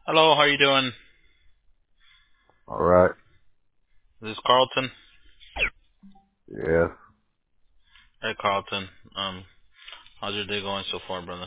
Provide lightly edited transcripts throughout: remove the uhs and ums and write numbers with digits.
Hello, how are you doing? All right. This is Carlton. Yes. Hey, Carlton. How's your day going so far, brother?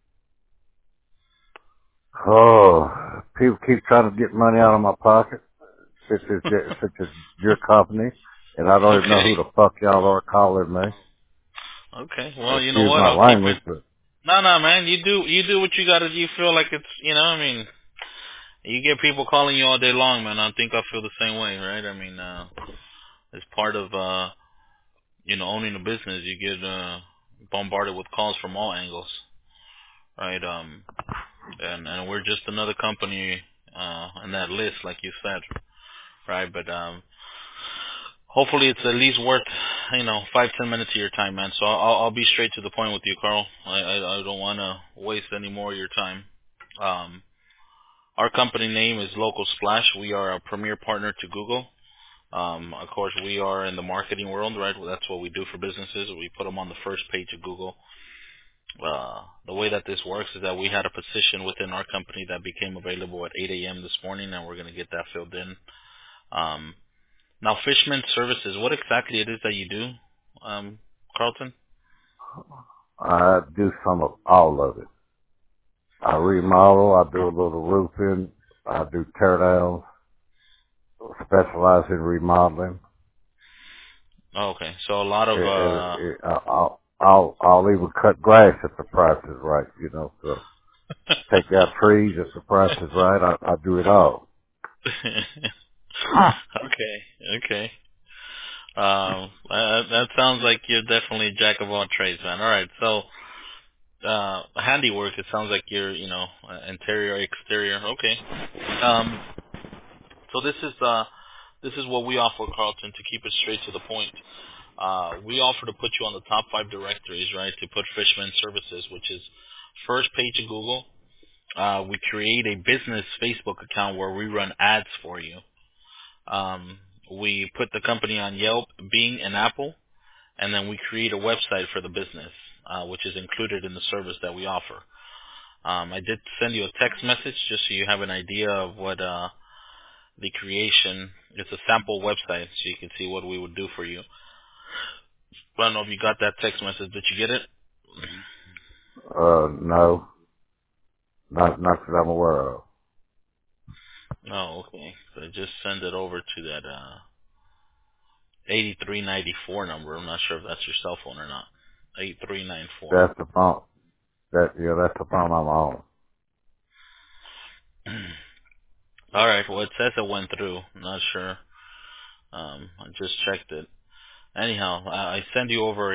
Oh, people keep trying to get money out of my pocket, such as your company, and I don't even know Okay. who the fuck y'all are calling me. Okay. Well, you know Excuse what? my I'll keep it. language, but No, man. You do what you gotta do. You feel like it's, I mean, you get people calling you all day long, man. I think I feel the same way, right? I mean, as part of, owning a business, you get bombarded with calls from all angles, right? And we're just another company on that list, like you said, right? But hopefully it's at least worth 5-10 minutes of your time, man. So I'll be straight to the point with you, Carl. I don't want to waste any more of your time. Um, our company name is Local Splash. We are a premier partner to Google. Of course, we are in the marketing world, right? Well, that's what we do for businesses. We put them on the first page of Google. The way that this works is that we had a position within our company that became available at 8 a.m. this morning, and we're going to get that filled in. Um, Now, Fishman Services, what exactly it is that you do, Carlton? I do some of all of it. I remodel, I do a little roofing, I do tear downs, specialize in remodeling. Oh, okay, so a lot of I'll even cut grass if the price is right, so take out trees if the price is right. I do it all. okay. That sounds like you're definitely a jack of all trades, man. All right, so handiwork. It sounds like you're, interior, exterior. Okay. Um, so this is what we offer, Carlton. To keep it straight to the point, we offer to put you on the top 5 directories, right? To put Fishman Services, which is first page of Google. We create a business Facebook account where we run ads for you. We put the company on Yelp, Bing, and Apple, and then we create a website for the business, which is included in the service that we offer. I did send you a text message just so you have an idea of what the creation. It's a sample website, so you can see what we would do for you. I don't know if you got that text message. Did you get it? No, not that I'm aware of. Oh, okay. So just send it over to that 8394 number. I'm not sure if that's your cell phone or not. 8394. That's the phone. That's the phone I'm on. All right. Well, it says it went through. I'm not sure. I just checked it. Anyhow, I send you over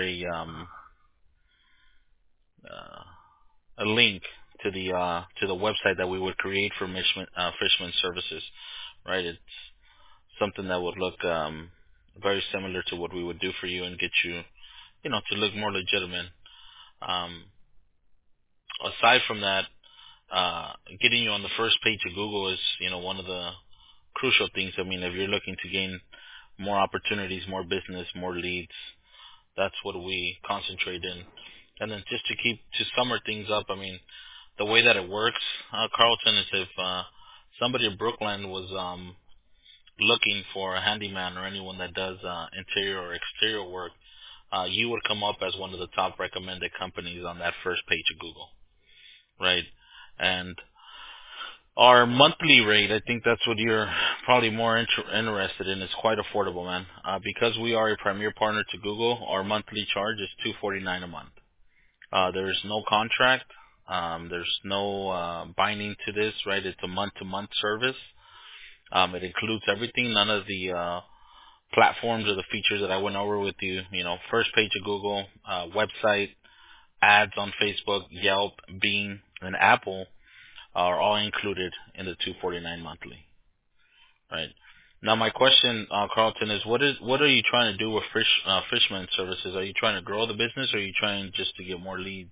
a link to the website that we would create for Fishman Services. Right. It's something that would look very similar to what we would do for you and get you, to look more legitimate. Um, Aside from that, getting you on the first page of Google is, one of the crucial things. I mean, if you're looking to gain more opportunities, more business, more leads, that's what we concentrate in. And then just to summer things up, I mean, the way that it works, Carlton, is if somebody in Brooklyn was looking for a handyman or anyone that does interior or exterior work, you would come up as one of the top recommended companies on that first page of Google, right? And our monthly rate, I think that's what you're probably more interested in, is quite affordable, man. Because we are a premier partner to Google, our monthly charge is $249 a month. There's no contract. There's no binding to this, right? It's a month-to-month service. It includes everything. None of the platforms or the features that I went over with you, first page of Google, website, ads on Facebook, Yelp, Bing, and Apple are all included in the 249 monthly, right? Now my question, Carlton, is what are you trying to do with Fishman Services? Are you trying to grow the business, or are you trying just to get more leads?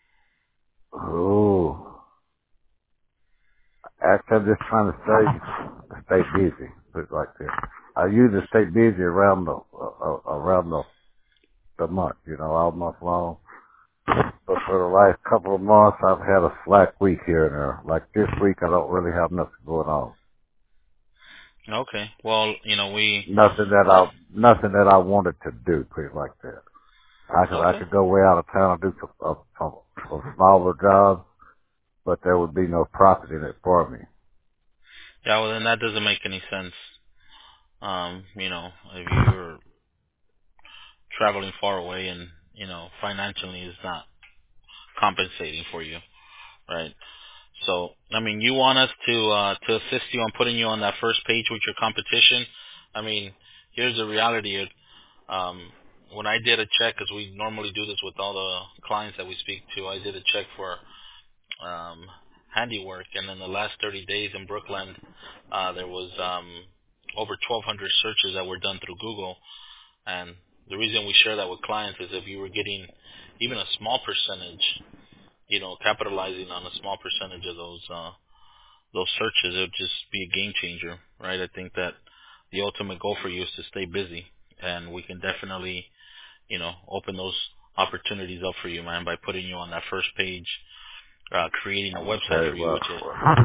Oh, actually, I'm just trying to stay busy. Put it like this. I usually stay busy around the month. All month long. But for the last couple of months, I've had a slack week here and there. Like this week, I don't really have nothing going on. Okay. Well, we. Nothing that I wanted to do, put it like that. I Okay. could go way out of town and do some smaller jobs, but there would be no profit in it for me. Yeah. Well, then that doesn't make any sense. If you're traveling far away and financially is not compensating for you, right? So, I mean, you want us to assist you on putting you on that first page with your competition. I mean, here's the reality. Um, when I did a check, because we normally do this with all the clients that we speak to, I did a check for handiwork, and in the last 30 days in Brooklyn, there was over 1,200 searches that were done through Google. And the reason we share that with clients is if you were getting even a small percentage, capitalizing on a small percentage of those searches, it would just be a game changer, right? I think that the ultimate goal for you is to stay busy, and we can definitely, open those opportunities up for you, man, by putting you on that first page, creating a website Okay, for you, well, which is.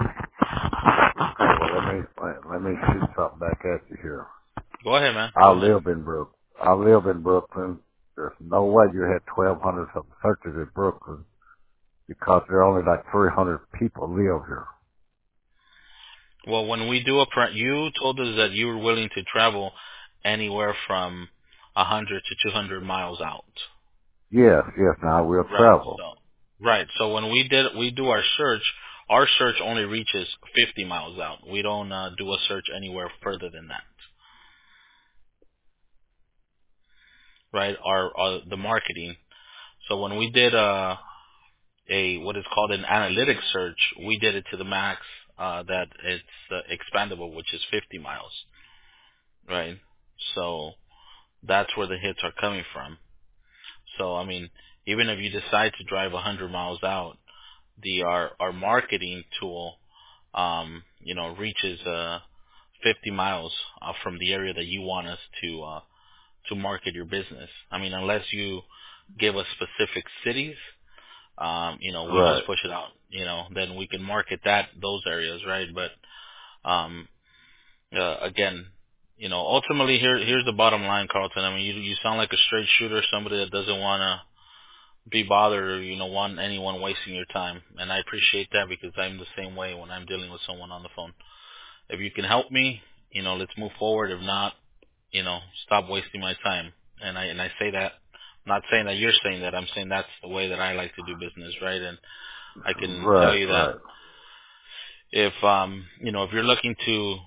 let me shoot something back at you here. Go ahead, man. I Go ahead. live in Brook. I live in Brooklyn. There's no way you had 1,200 something searches in Brooklyn because there are only like 300 people live here. Well, when we do you told us that you were willing to travel anywhere from 100 to 200 miles out. Yes, now I will Right. travel. So when we do our search only reaches 50 miles out. We don't do a search anywhere further than that. Right? Our the marketing. So when we did a what is called an analytics search, we did it to the max that it's expandable, which is 50 miles. Right? So that's where the hits are coming from. So I mean, even if you decide to drive 100 miles out, our marketing tool reaches 50 miles from the area that you want us to market your business. I mean, unless you give us specific cities, we Right. just push it out. Then we can market those areas, right? But um, again, ultimately here's the bottom line, Carlton. I mean, you sound like a straight shooter, somebody that doesn't want to be bothered or want anyone wasting your time, and I appreciate that because I'm the same way when I'm dealing with someone on the phone. If you can help me, let's move forward. If not, stop wasting my time. And I say that, I'm not saying that you're saying that. I'm saying that's the way that I like to do business, right? And I can tell Right, you that right. if you're looking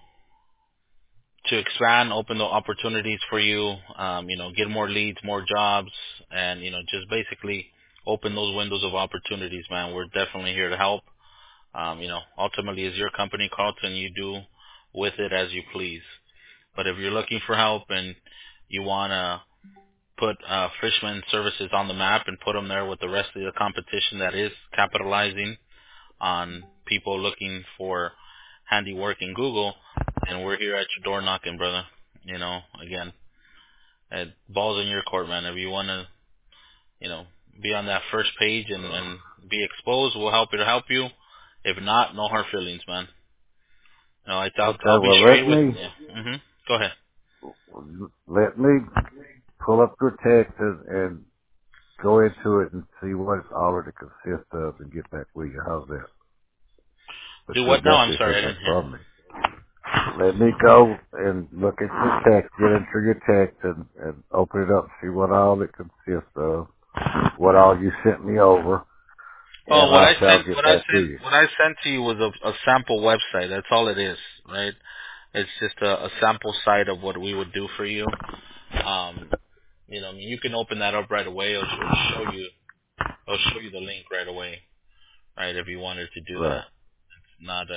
to expand, open the opportunities for you, get more leads, more jobs, and just basically open those windows of opportunities, man. We're definitely here to help. Ultimately, as your company, Carlton, you do with it as you please. But if you're looking for help and you want to put Fishman Services on the map and put them there with the rest of the competition that is capitalizing on people looking for handiwork in Google, and we're here at your door knocking, brother. Again, ball's in your court, man. If you want to, you know, be on that first page and be exposed, we'll help you. If not, no hard feelings, man. No, Okay, I'll be well straight with you. Go ahead. let me pull up your text and go into it and see what it already consists of and get back with you. How's that? But Do you'll what now? I'm definitely sorry, hear I back didn't hear. from me. Let me go and look at your text, get into your text and open it up, see what all it consists of, what all you sent me over, Oh, and I shall get back with you. what I sent to you was a sample website. That's all it is, right? It's just a sample site of what we would do for you. Um, I mean, you can open that up right away. It'll show you the link right away, right? If you wanted to do Right. that, not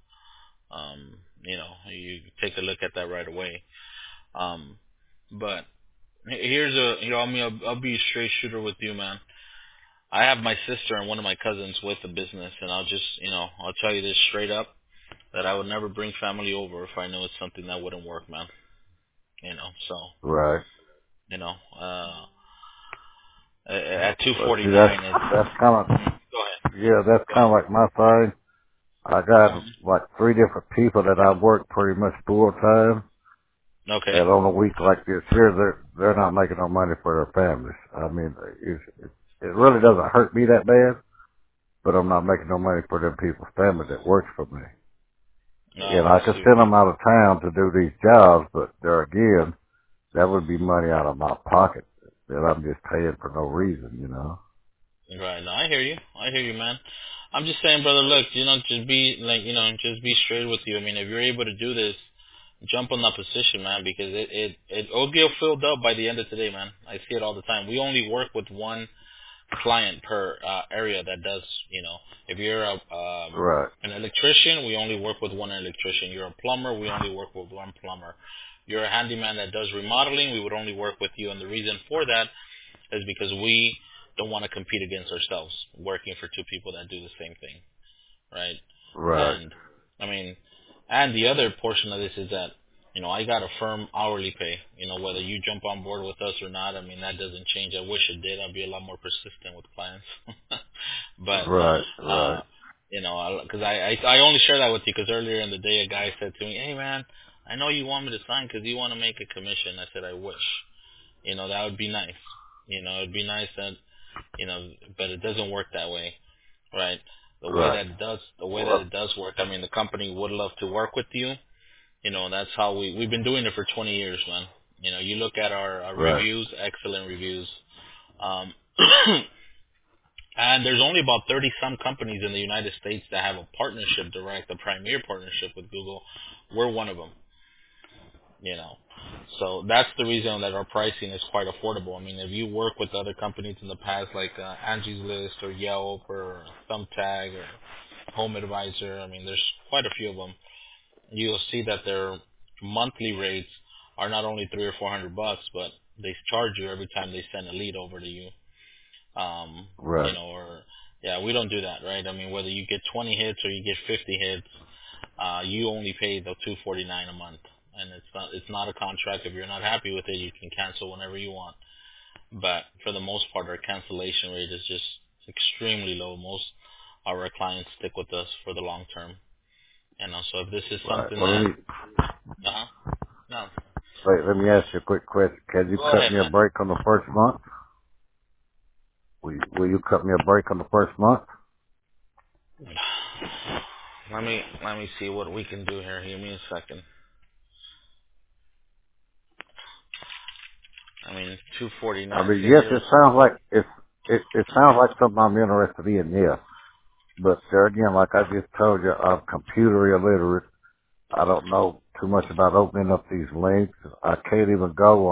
you take a look at that right away. But I'll be a straight shooter with you, man. I have my sister and one of my cousins with the business, and I'll tell you this straight up that I would never bring family over if I know it's something that wouldn't work, man. So Right. you know, uh, At But see, 249, it's that's kind of, go ahead. yeah, that's Go kind ahead. of like my thing. I got Hmm. like 3 different people that I work pretty much full time. Okay. And on a week like this here, they're not making no money for their families. I mean, it really doesn't hurt me that bad, but I'm not making no money for them people's family that works for me. No, And I I could see. send them out of town to do these jobs, but there again, that would be money out of my pocket that I'm just paying for no reason, you know? Right. No, I hear you. I hear you, man. I'm just saying, brother. Look, just be like, just be straight with you. I mean, if you're able to do this, jump on that position, man, because it'll get filled up by the end of today, man. I see it all the time. We only work with one client per area that does, if you're Right, an electrician, we only work with one electrician. You're a plumber, we only work with one plumber. You're a handyman that does remodeling, we would only work with you. And the reason for that is because we don't want to compete against ourselves working for two people that do the same thing, right? right, And I mean, and the other portion of this is that I got a firm hourly pay. Whether you jump on board with us or not, I mean that doesn't change. I wish it did. I'd be a lot more persistent with clients. But right, right, because I only share that with you because earlier in the day a guy said to me, "Hey man, I know you want me to sign because you want to make a commission." I said, "I wish. That would be nice. It'd be nice that but it doesn't work that way." Right. right. The way that Well, it does work, I mean, the company would love to work with you. That's how we've been doing it for 20 years, man. You look at our right, reviews, excellent reviews. Um, and there's only about 30 some companies in the United States that have a partnership direct, a premier partnership with Google. We're one of them, you know. So that's the reason that our pricing is quite affordable. I mean, if you work with other companies in the past, like Angie's List or Yelp or Thumbtack or Home Advisor, I mean, there's quite a few of them. You'll see that their monthly rates are not only 300 or 400 bucks, but they charge you every time they send a lead over to you. right, Or yeah, we don't do that, right? I mean, whether you get 20 hits or you get 50 hits, you only pay the 249 a month, and it's not a contract. If you're not happy with it, you can cancel whenever you want. But for the most part, our cancellation rate is just extremely low. Most of our clients stick with us for the long term. So if this is right. something Well, that, uh-huh, no, let me ask you a quick question. Can you go cut ahead, me a man. break on the first month? Will you cut me a break on the first month? Let me see what we can do here. Give me a second. I mean, I 249. mean, See, yes, there's. it sounds like something I'm interested in, yes. But there again, like I just told you, I'm computer illiterate. I don't know too much about opening up these links. I can't even go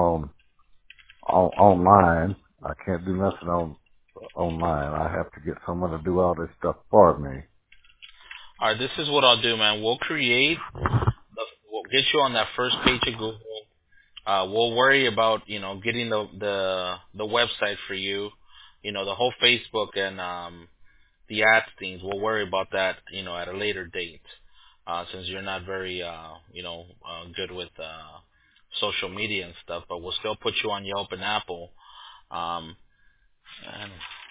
online. I can't do nothing online. I have to get someone to do all this stuff for me. All right, this is what I'll do, man. We'll get you on that first page of Google. We'll worry about getting the website for you. The whole Facebook and the ads things. We'll worry about that at a later date. Since you're not very good with social media and stuff, but we'll still put you on Yelp and Apple. And I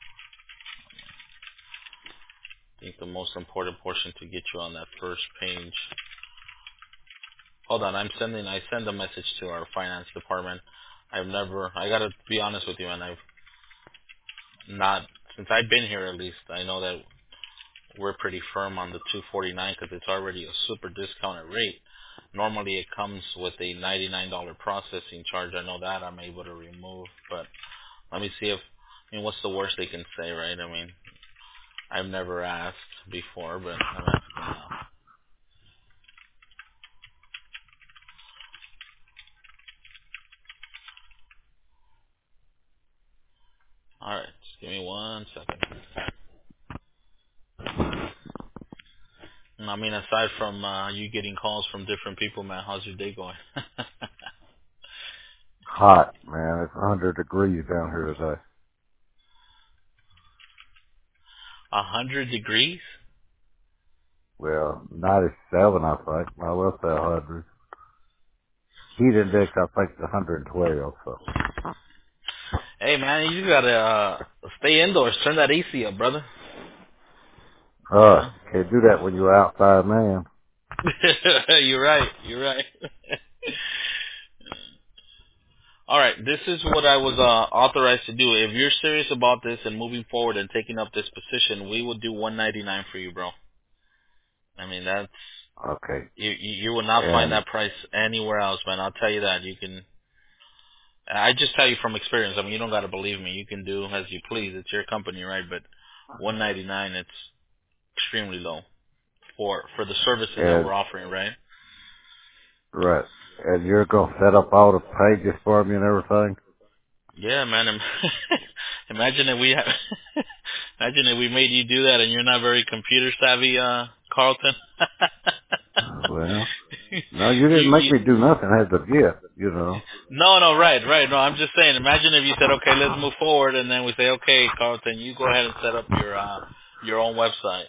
think the most important portion to get you on that first page. Hold on, I send a message to our finance department. I gotta be honest with you, and I've not, since I've been here at least, I know that we're pretty firm on the 249 because it's already a super discounted rate. Normally it comes with a $99 processing charge. I know that I'm able to remove, but let me see what's the worst they can say, right? I mean, I've never asked before, but I'm asking now. Alright, just give me 1 second. I mean, aside from you getting calls from different people, man, how's your day going? Hot, man. It's 100 degrees down here today. 100 degrees? Well, 97, I think. I will say 100. Heat index, I think, is 112, so. Hey man, you gotta stay indoors. Turn that AC up, brother. You know. Can't do that when you're outside, man. You're right. You're right. All right. This is what I was authorized to do. If you're serious about this and moving forward and taking up this position, we will do 199 for you, bro. I mean, that's Okay. you will not find And that price anywhere else, man. I'll tell you that. You can. I just tell you from experience. I mean, you don't got to believe me. You can do as you please. It's your company, right? But 199, it's extremely low for the services that and we're offering, right? right. And you're gonna set up all the pages for me and everything? Yeah, man. Imagine if we have, imagine if we made you do that, and you're not very computer savvy, Carlton. Well, no, you didn't make you, me do nothing as of yet, you know. no, right, right. No, I'm just saying. Imagine if you said, okay, let's move forward, and then we say, okay, Carlton, you go ahead and set up your own website.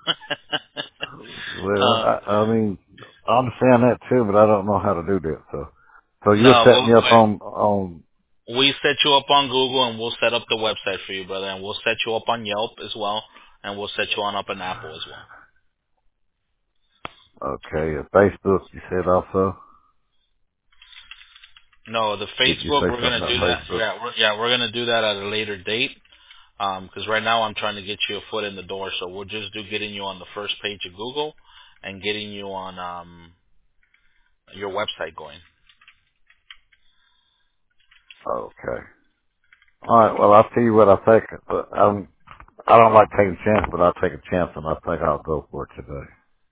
Well, uh, I mean, I understand that too, but I don't know how to do that. So you'll no, set me up on. we set you up on Google, and we'll set up the website for you, brother, and we'll set you up on Yelp as well, and we'll set you on up on Apple as well. Okay, Facebook. You said also. No, the Did you Facebook say we're something gonna about do that. Facebook? We're gonna do that at a later date. 'Cause right now I'm trying to get you a foot in the door, so we'll just do getting you on the first page of Google and getting you on your website going. Okay. All right. Well, I'll tell you what I think. But I don't like taking chances, but I'll take a chance, and I think I'll go for it today.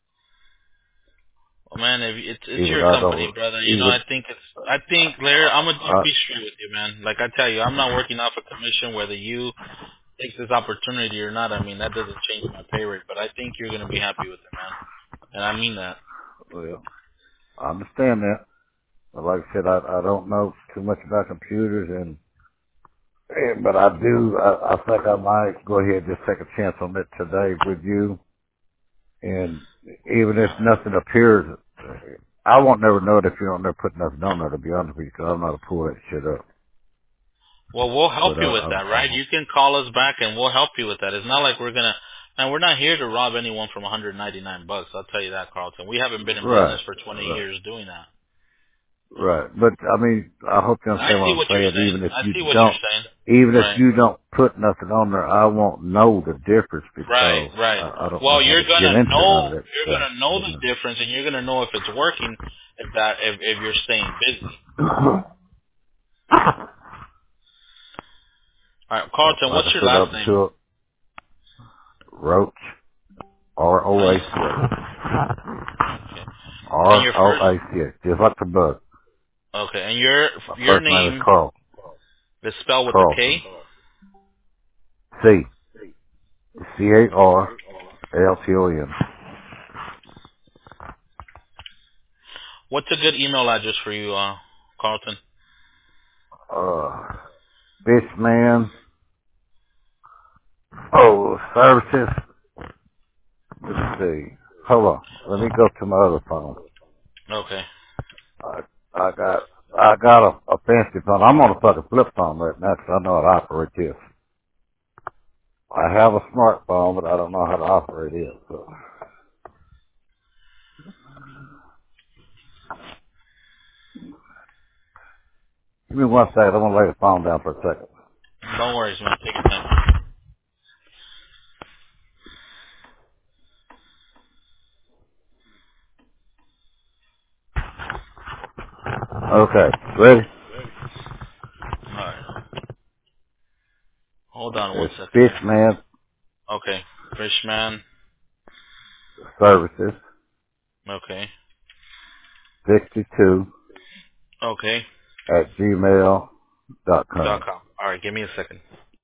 Well, man, if it's Even your I company, don't. brother. You know, Even. I think, Larry, I'm gonna just I, be straight with you, man. Like I tell you, I'm not working off a commission whether you take this opportunity or not. I mean, that doesn't change my pay rate, but I think you're gonna be happy with it, man. And I mean that. well, I understand that. But like I said, I don't know too much about computers, but I do. I think I might go ahead and just take a chance on it today with you. And even if nothing appears, I won't never know it if you don't never put nothing on there. To be honest with you, because I'm not to pull that shit up. Well, we'll help But you with that, right? You can call us back and we'll help you with that. It's not like we're gonna, and we're not here to rob anyone from 199 bucks. I'll tell you that, Carlton. We haven't been in right, business for 20 right, years doing that. You know. right. But I mean, I hope you I understand what see I'm what you're saying. saying. I see what you're saying. Even if Right. you don't put nothing on there, I won't know the difference Right. because Right. I don't know Well, how to get into none of that you're stuff. gonna know You the know. difference, and you're gonna know if it's working if you're staying busy. All right, Carlton. Like What's I your said, last up name? to it, Roach, How you? R-O-A-C-H. Okay. And your first. R-O-A-C-H, just like the bug. Okay. And your First name is name Carl. is spelled with a Carlson. K. C. C-A-R-L-T-O-N. What's a good email address for you, Carlton? Fishman. Oh, services. Let's see. Hold on. Let me go to my other phone. Okay. I, I got a fancy phone. I'm on a fucking flip phone right now because I know how to operate this. I have a smartphone, but I don't know how to operate it. So. Give me one second. I'm going to lay the phone down for a second. No worries, man. Take your time. Okay. Ready? All right. Hold on one It's second here. Fishman Okay. Fishman. Services Okay. 62 Okay. at gmail.com. .com. All right. Give me a second.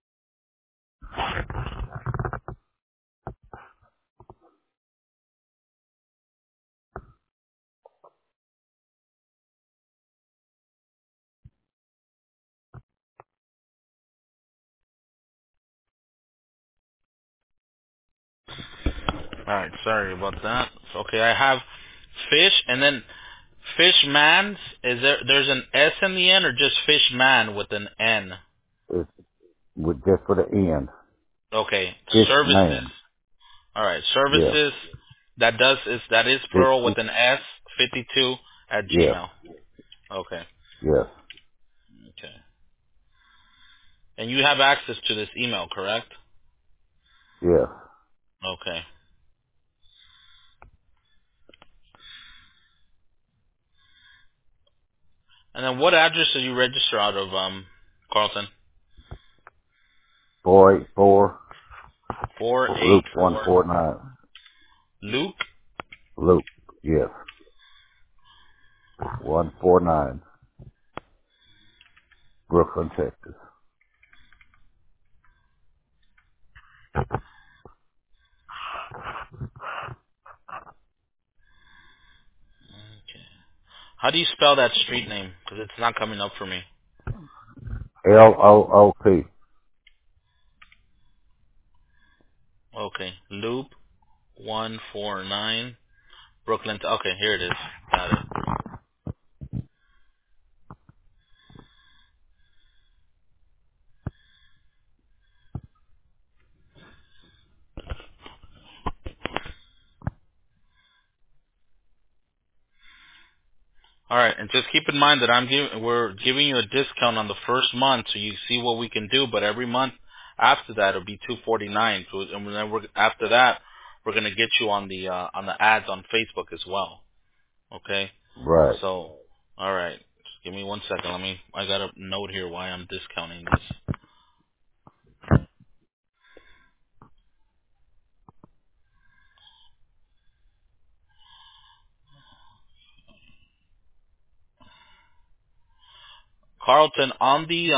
All right. Sorry about that. Okay. I have fish and then Fishman's. Is there's an S in the end or just Fishman with an N? It's just with an N. Okay. Fish Services. man. All right. Yeah. Services. That is plural with 50. an S. 52 at Yeah. Gmail. Okay. Yes. Okay. And you have access to this email, correct? Yes. Okay. And then what address did you register out of, Carlton? 484 Loop 484 149. Luke. Loop. Yes. 149. Brooklyn, Texas. Okay. How do you spell that street name? Because it's not coming up for me. LOOP. Okay. Loop 149 Brooklyn. Okay, here it is. Got it. All right, and just keep in mind that we're giving you a discount on the first month, so you see what we can do. But every month after that, it'll be $249. So, and then after that, we're gonna get you on the ads on Facebook as well. Okay. Right. So, all right, just give me 1 second. I got a note here why I'm discounting this. Carlton, on the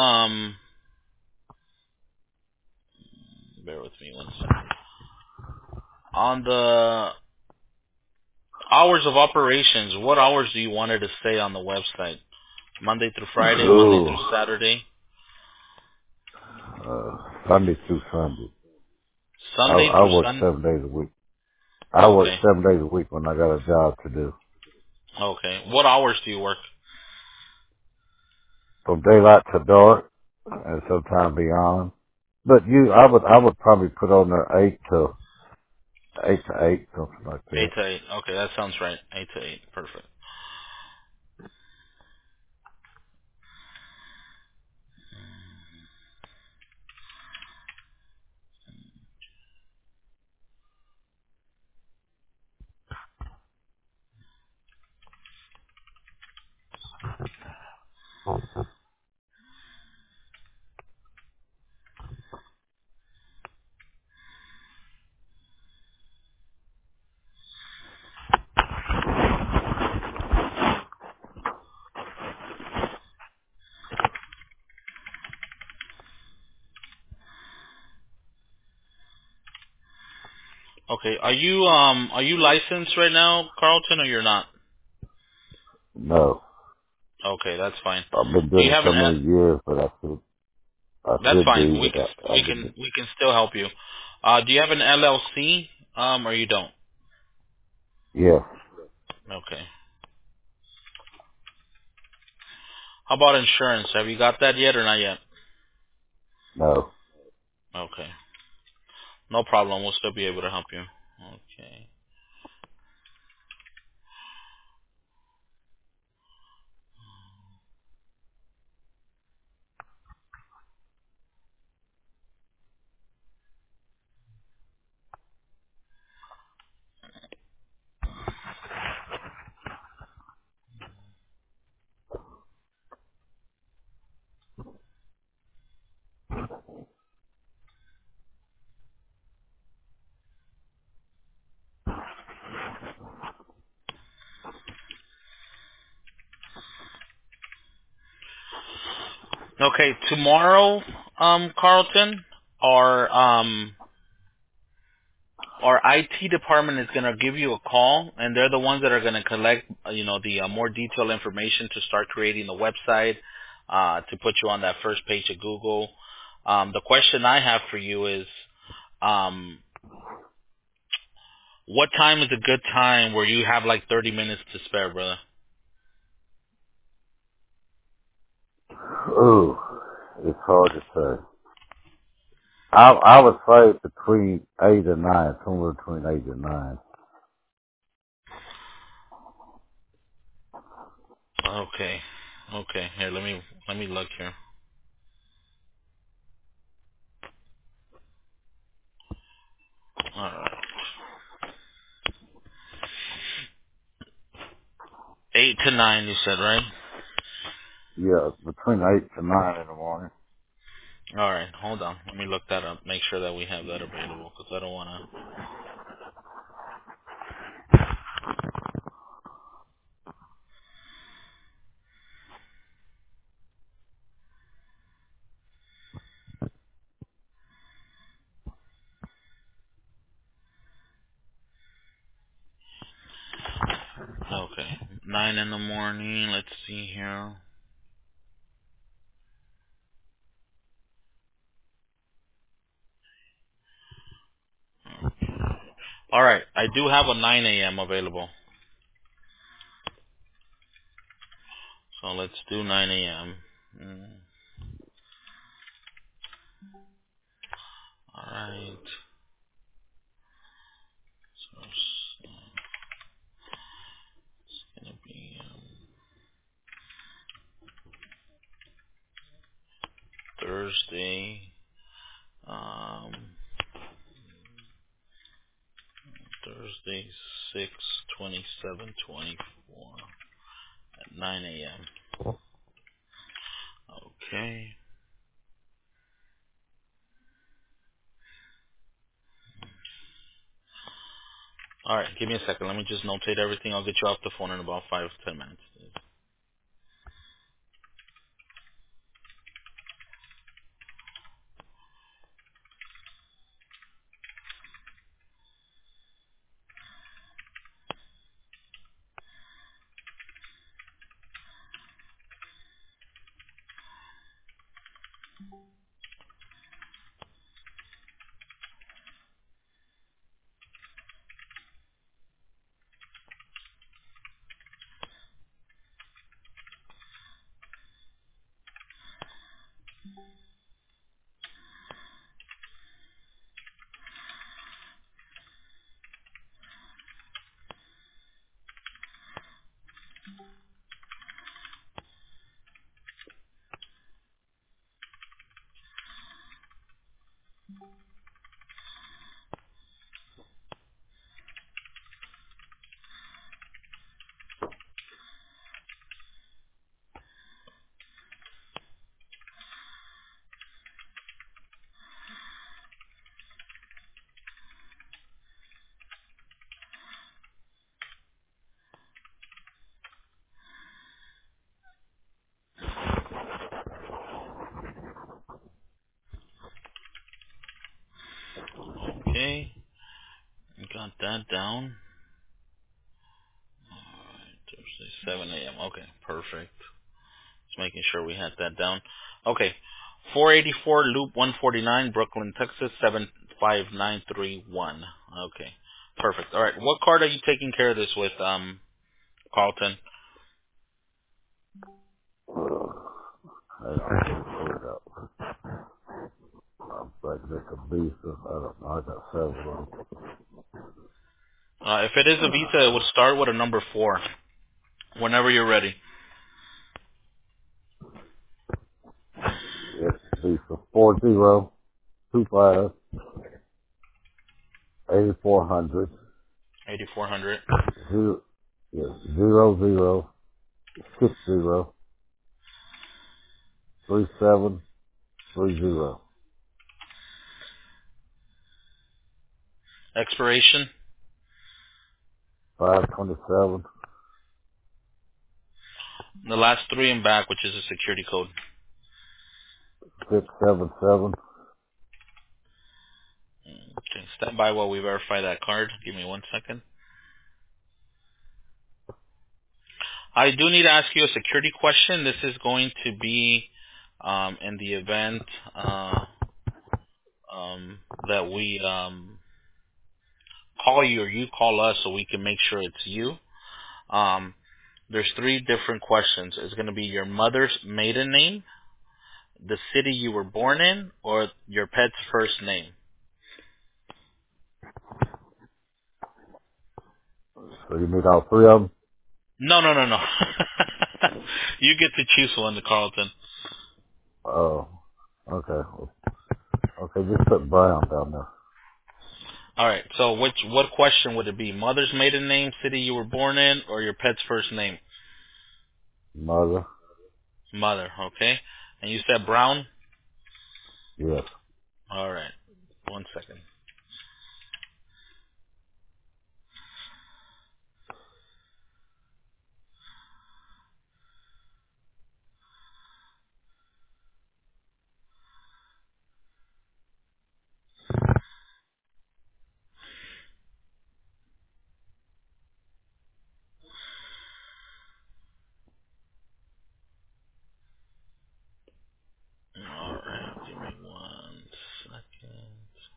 bear with me 1 second. On the hours of operations, what hours do you want it to stay on the website? Monday through Friday, Monday Ooh. through Saturday, Sunday through Sunday. Sunday I through work Sun. 7 days a week. I work Okay, 7 days a week when I got a job to do. okay. What hours do you work? From daylight to dark and sometime beyond. But I would probably put on there 8 to 8, something like Eight that. to eight. Okay, that sounds right. 8 to 8. Perfect. Okay, are you licensed right now, Carlton, or you're not? No. Okay, that's fine. I've been Do doing you it have so an? many years, but I That's should fine. be, but I've been, We can still help you. Do you have an LLC? Or you don't? yeah, Okay. How about insurance? Have you got that yet or not yet? no. Okay. No problem. We'll still be able to help you. Okay. Okay, tomorrow, Carlton, our our IT department is gonna give you a call, and they're the ones that are gonna collect, the more detailed information to start creating the website, to put you on that first page of Google. The question I have for you is, um, what time is a good time where you have like 30 minutes to spare, brother? Ooh. It's hard to say. I would say between 8 and 9, somewhere between 8 and 9. Okay. Okay. Here, let me look here. All right. 8 to 9, you said, right? Yeah, between 8 to 9 in the morning. All right. Hold on. Let me look that up. Make sure that we have that available, because I don't want to. Okay. 9 in the morning. Let's see here. All right. I do have a 9 a.m. available. So let's do 9 a.m. All right. So it's gonna be Thursday. Um, Thursday 6/27/24 at 9 a.m. Okay. All right. Give me a second. Let me just notate everything. I'll get you off the phone in about 5 to 10 minutes. Okay. Got that down. All right. Thursday 7 a.m. Okay. Perfect. Just making sure we had that down. Okay. 484 Loop 149, Brooklyn, Texas 75931. Okay. Perfect. All right. What card are you taking care of this with, Carlton? I don't pull it up. I'm like this a visa. I don't know. I got several of them. If it is a Visa, it would start with a number 4. Whenever you're ready. It's visa 4025 8400 8400. zero, yes, 0060 3730 Expiration. 527 The last 3 and back, which is a security code. 677. Okay. Stand by while we verify that card. Give me 1 second. I do need to ask you a security question. This is going to be in the event that we call you or you call us so we can make sure it's you. There's 3 different questions. It's going to be your mother's maiden name, the city you were born in or your pet's first name? So you need all three of them? No, no, no, no. You get to choose one, Carlton. Oh, okay. Okay, just put Brown down there. All right. So what question would it be? Mother's maiden name, city you were born in, or your pet's first name? Mother? Mother. Okay. And you said Brown. Yes. All right. 1 second. All right. Give me 1 second.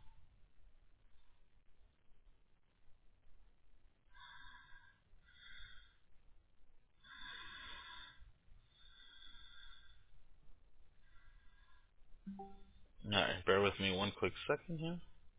All right. Bear with me 1 quick second here.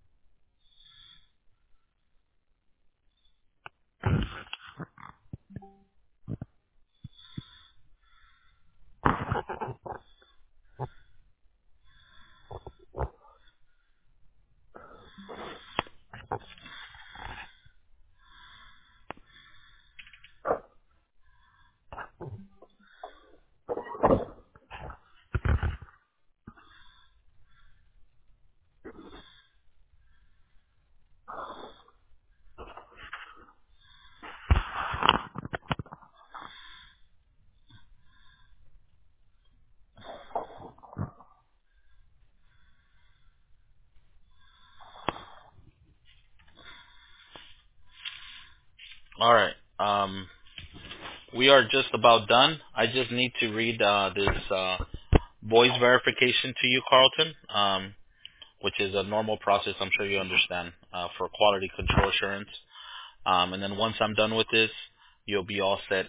All right. We are just about done. I just need to read this voice verification to you, Carlton, which is a normal process. I'm sure you understand for quality control assurance. And then once I'm done with this, you'll be all set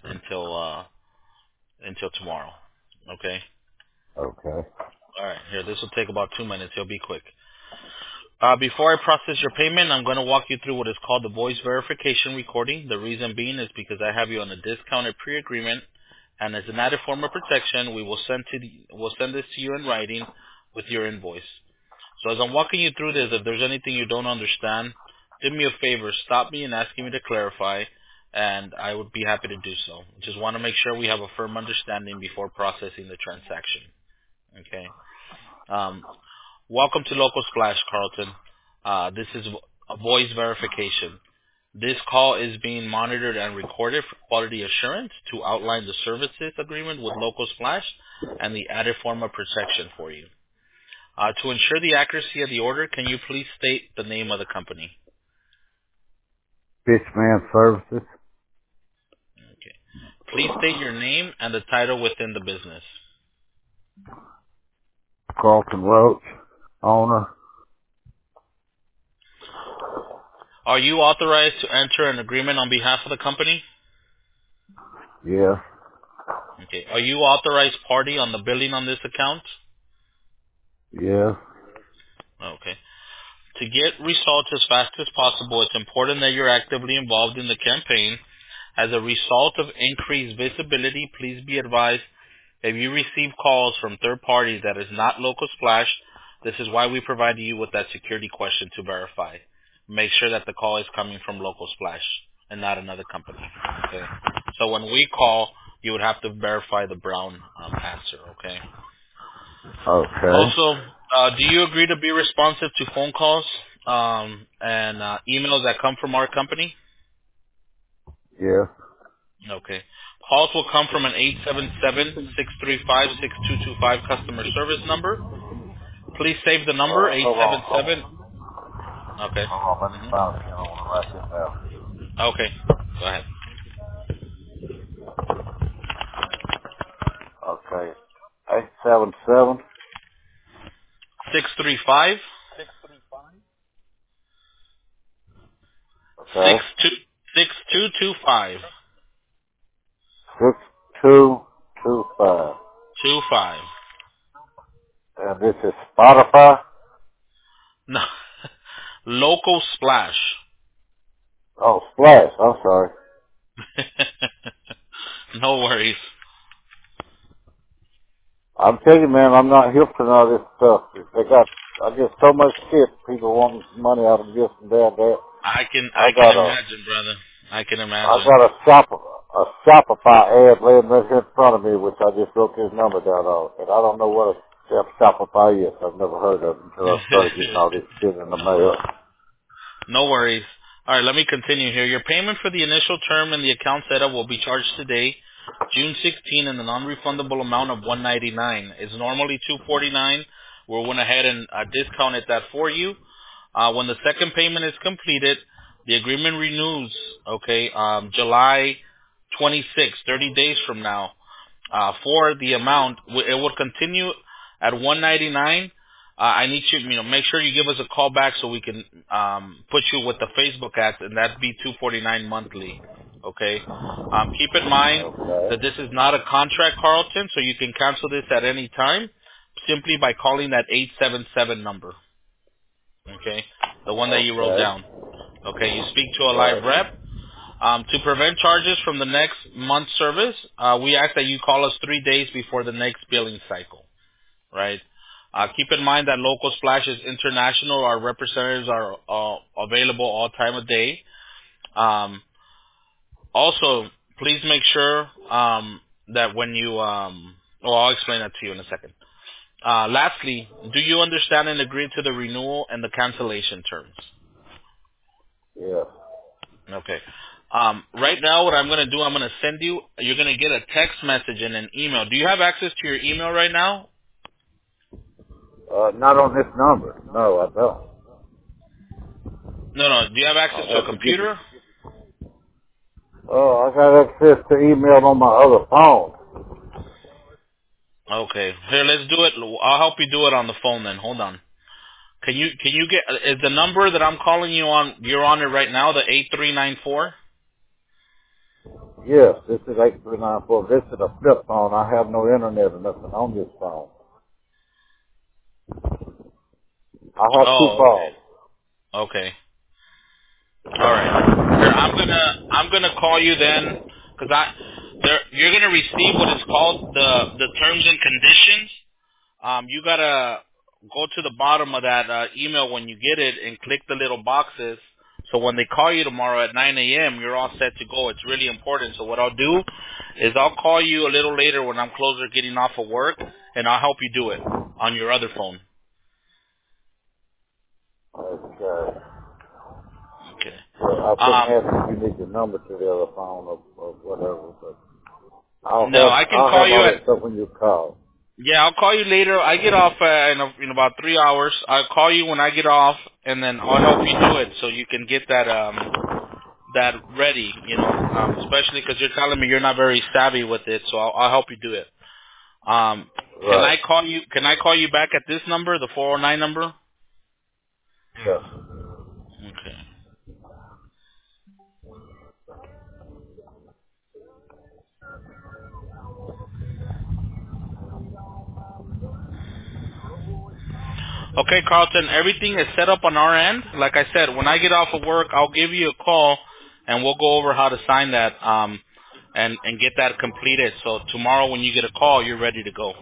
until tomorrow. Okay. Okay. All right. Here, this will take about 2 minutes. It'll be quick. Before I process your payment, I'm going to walk you through what is called the voice verification recording. The reason being is because I have you on a discounted pre-agreement, and as an added form of protection, we'll send this to you in writing with your invoice. So as I'm walking you through this, if there's anything you don't understand, do me a favor, stop me and ask me to clarify, and I would be happy to do so. Just want to make sure we have a firm understanding before processing the transaction. Okay. Um, Welcome to Local Splash, Carlton. This is a voice verification. This call is being monitored and recorded for quality assurance to outline the services agreement with Local Splash and the added form of protection for you. To ensure the accuracy of the order, can you please state the name of the company? Fishman Services, Okay. Please state your name and the title within the business. Carlton Roach, owner. Are you authorized to enter an agreement on behalf of the company? Yes. Okay. Are you authorized party on the billing on this account? Yes. Okay. To get results as fast as possible, it's important that you're actively involved in the campaign. As a result of increased visibility, please be advised if you receive calls from third parties that is not Local Splash, this is why we provide you with that security question to verify. Make sure that the call is coming from Local Splash and not another company. Okay. So when we call, you would have to verify the Brown answer. Okay. Okay. Also, do you agree to be responsive to phone calls and emails that come from our company? Yes. Okay. Calls will come from an 877-635-6225 customer service number. Please save the number, Hold on, 877. Okay. hold on. Let me hmm find a pen. I want to write this down. Okay. Go ahead. Okay. 877. 635 Okay. 6225. 6225. 25. And this is Spotify? No, Local Splash. Oh, Splash. I'm sorry. No worries. I'm telling you, man, I'm not hip to all this stuff. They got, I get so much shit. People want money out of this and that. I I can got imagine, brother. I can I imagine. got a Shopify ad laying right here in front of me, which I just wrote his number down on. And I don't know what a Shopify is. I've never heard of it until I started getting all this shit in the mail. No worries. All right, let me continue here. Your payment for the initial term and the account setup will be charged today, June 16, in the non-refundable amount of $199. It's normally $249. We went ahead and discounted that for you. When the second payment is completed, the agreement renews. Okay, July 26, 30 days from now. For the amount, it will continue at 199. I need you, make sure you give us a call back so we can put you with the Facebook ads, and that'd be 249 monthly. Okay. Keep in mind Okay. that this is not a contract, Carlton, so you can cancel this at any time simply by calling that 877 number. Okay, the one that you wrote Okay. down. Okay, you speak to a live Right. rep. To prevent charges from the next month's service, we ask that you call us 3 days before the next billing cycle, right? Keep in mind that Local Splash is international. Our representatives are available all time of day. Also, please make sure that when you, I'll explain that to you in a second. Lastly, do you understand and agree to the renewal and the cancellation terms? Yeah. Okay. Right now, what I'm going to do, I'm going to send you, you're going to get a text message and an email. Do you have access to your email right now? Not on this number. No, I don't. No. Do you have access I'll to a have to get it. computer? Oh, I got access to email on my other phone. Okay. Here, let's do it. I'll help you do it on the phone then. Hold on. Can you get, is the number that I'm calling you on, you're on it right now, the 8394? Yes, this is 8394. This is a flip phone. I have no internet or nothing on this phone. I have two Oh, phones. okay. All right. Here, I'm gonna call you then, because you're gonna receive what is called the terms and conditions. You gotta go to the bottom of that email when you get it and click the little boxes. So when they call you tomorrow at 9 a.m., you're all set to go. It's really important. So what I'll do is I'll call you a little later when I'm closer getting off of work, and I'll help you do it on your other phone. Okay. Okay. Well, I couldn't have it if you need the number to the other phone or whatever, but No, I can I'll call have you all at. that stuff when you call. Yeah, I'll call you later. I get off in about 3 hours. I'll call you when I get off, and then I'll help you do it so you can get that ready. Especially because you're telling me you're not very savvy with it, so I'll help you do it. Can Right. I call you? Can I call you back at this number, the 409 number? Yes. Okay. Okay, Carlton, everything is set up on our end. Like I said, when I get off of work, I'll give you a call, and we'll go over how to sign that and get that completed. So tomorrow when you get a call, you're ready to go.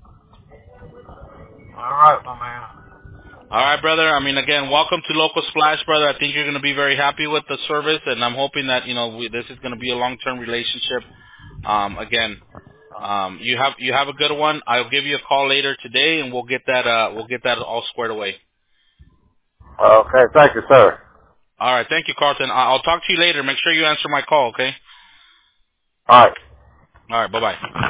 All right, my man. All right, brother. I mean, again, welcome to Local Splash, brother. I think you're going to be very happy with the service, and I'm hoping that this is going to be a long-term relationship. Again, you have a good one. I'll give you a call later today, and we'll get that all squared away. Okay, thank you, sir. All right, thank you, Carlton. I'll talk to you later. Make sure you answer my call, okay? All right. All right, bye-bye.